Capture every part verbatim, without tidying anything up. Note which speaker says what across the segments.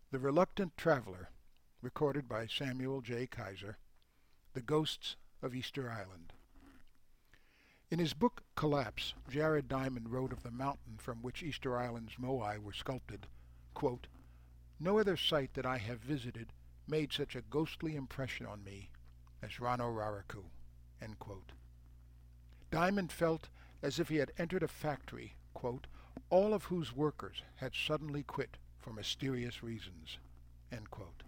Speaker 1: The Reluctant Traveler, recorded by Samuel J. Kaiser, The Ghosts of Easter Island. In his book Collapse, Jared Diamond wrote of the mountain from which Easter Island's moai were sculpted, quote, "No other site that I have visited made such a ghostly impression on me as Rano Raraku." End quote. Diamond felt as if he had entered a factory, quote, all of whose workers had suddenly quit for mysterious reasons. End quote.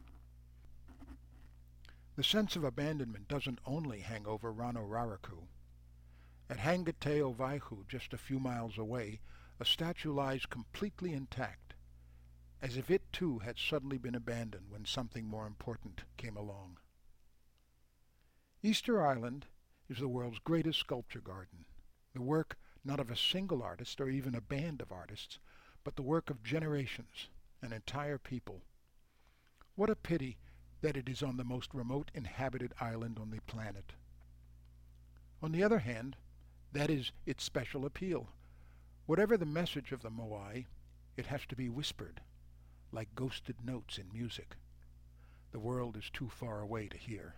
Speaker 1: The sense of abandonment doesn't only hang over Rano Raraku. At Hangateo Vaihu, just a few miles away, a statue lies completely intact, as if it too had suddenly been abandoned when something more important came along. Easter Island is the world's greatest sculpture garden, the work not of a single artist or even a band of artists, but the work of generations, an entire people. What a pity that it is on the most remote inhabited island on the planet. On the other hand, that is its special appeal. Whatever the message of the moai, it has to be whispered, like ghosted notes in music. The world is too far away to hear.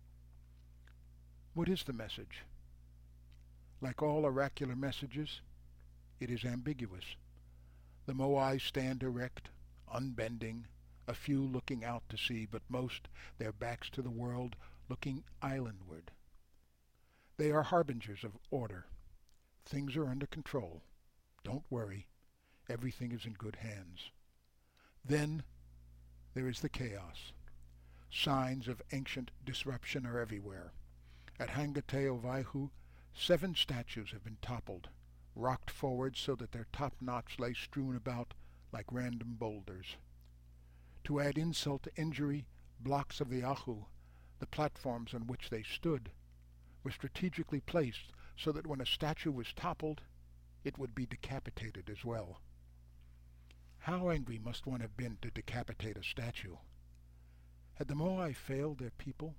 Speaker 1: What is the message? Like all oracular messages, it is ambiguous. The moai stand erect, unbending, a few looking out to sea, but most, their backs to the world, looking islandward. They are harbingers of order. Things are under control. Don't worry. Everything is in good hands. Then there is the chaos. Signs of ancient disruption are everywhere. At Hangateo Vaihu, seven statues have been toppled, rocked forward so that their top knots lay strewn about like random boulders. To add insult to injury, blocks of the ahu, the platforms on which they stood, were strategically placed so that when a statue was toppled, it would be decapitated as well. How angry must one have been to decapitate a statue? Had the moai failed their people?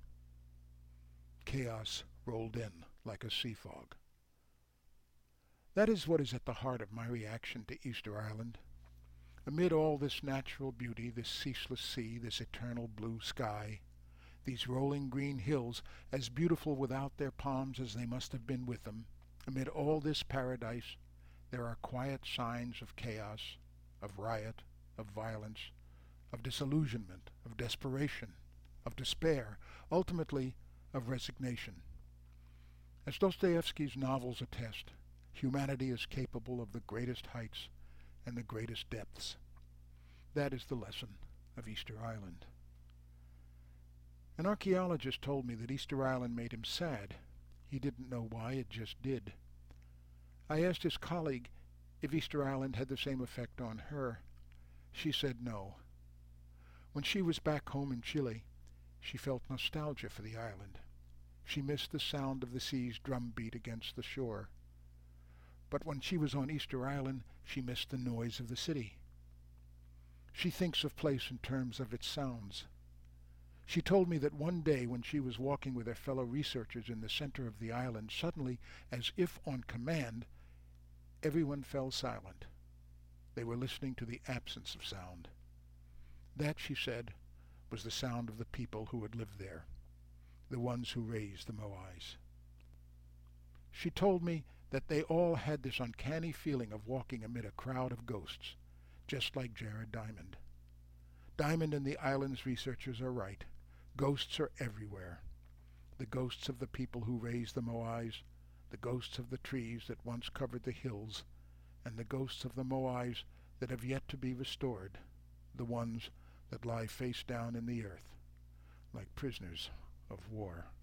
Speaker 1: Chaos rolled in like a sea fog. That is what is at the heart of my reaction to Easter Island. Amid all this natural beauty, this ceaseless sea, this eternal blue sky, these rolling green hills, as beautiful without their palms as they must have been with them, amid all this paradise, there are quiet signs of chaos, of riot, of violence, of disillusionment, of desperation, of despair, ultimately of resignation. As Dostoevsky's novels attest, humanity is capable of the greatest heights and the greatest depths. That is the lesson of Easter Island. An archaeologist told me that Easter Island made him sad. He didn't know why, it just did. I asked his colleague if Easter Island had the same effect on her. She said no. When she was back home in Chile, she felt nostalgia for the island. She missed the sound of the sea's drumbeat against the shore. But when she was on Easter Island, she missed the noise of the city. She thinks of place in terms of its sounds. She told me that one day when she was walking with her fellow researchers in the center of the island, suddenly, as if on command, everyone fell silent. They were listening to the absence of sound. That, she said, was the sound of the people who had lived there, the ones who raised the moais. She told me that they all had this uncanny feeling of walking amid a crowd of ghosts, just like Jared Diamond. Diamond and the island's researchers are right. Ghosts are everywhere. The ghosts of the people who raised the moais, the ghosts of the trees that once covered the hills, and the ghosts of the moais that have yet to be restored, the ones that lie face down in the earth, like prisoners of war.